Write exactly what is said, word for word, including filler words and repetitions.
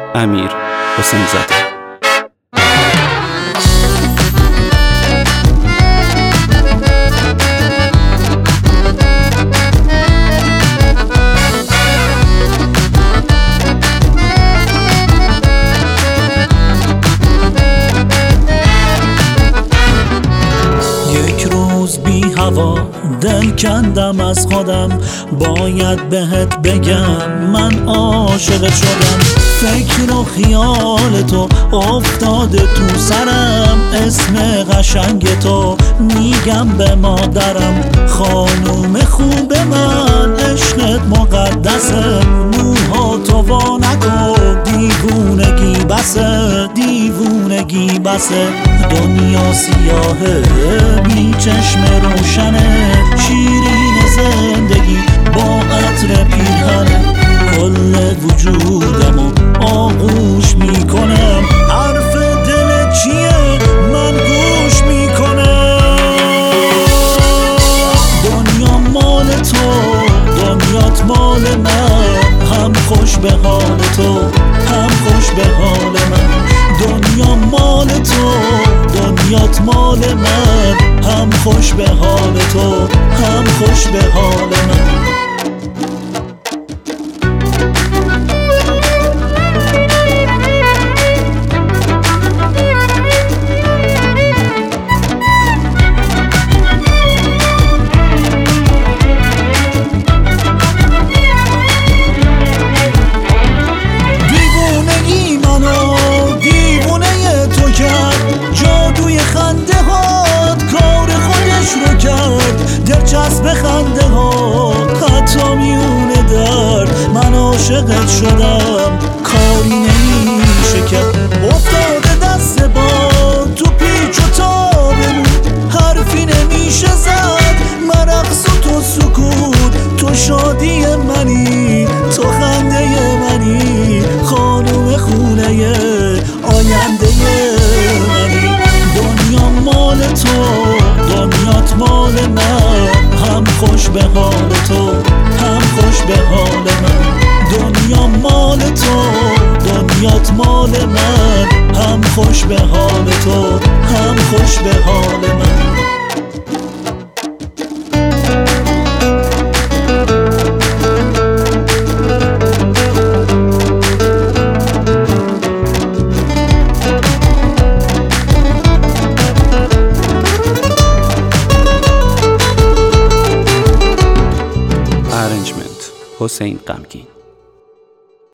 امیر حسین زاده. هوا دل کندم از خودم، باید بهت بگم من عاشقت شدم. فکر و خیال تو افتاده تو سرم، اسم قشنگ تو میگم به مادرم. خانوم خوب من عشقت مقدسه، موهاتو وا نکن دیوونگی بسه، دیوونگی بسه. دنیا سیاهه بی چشم روشنه، شیرین زندگی با عطر پیرهنه. کل وجودمو آغوش میکنم، حرف دل چیه من گوش میکنم. دنیا مال تو، دنیات مال من، هم خوش به حال تو، هم خوش به حال من. دنیا مال تو، دنیات مال من، هم خوش به حال تو، هم خوش به حال من. دیوونگی منو دیوونه تو کرد، جادوی خنده هات کار خودش رو کرد. دلچسب خنده ها حتی میونه درد، من عاشقت شدم کاری نمیشه کرد. افتاده دست با تو پیچ و تابمون، حرفی نمیشه زد، من رقص و تو سکوت. تو شادی منی، تو خنده منی، خانوم خونه آینده منی. دنیا مال تو، دنیات مال من، هم خوش به حال تو، هم خوش به حال من. دنیا مال تو، دنیات مال من، هم خوش به حال تو، هم خوش به حال من. حسین غمگین.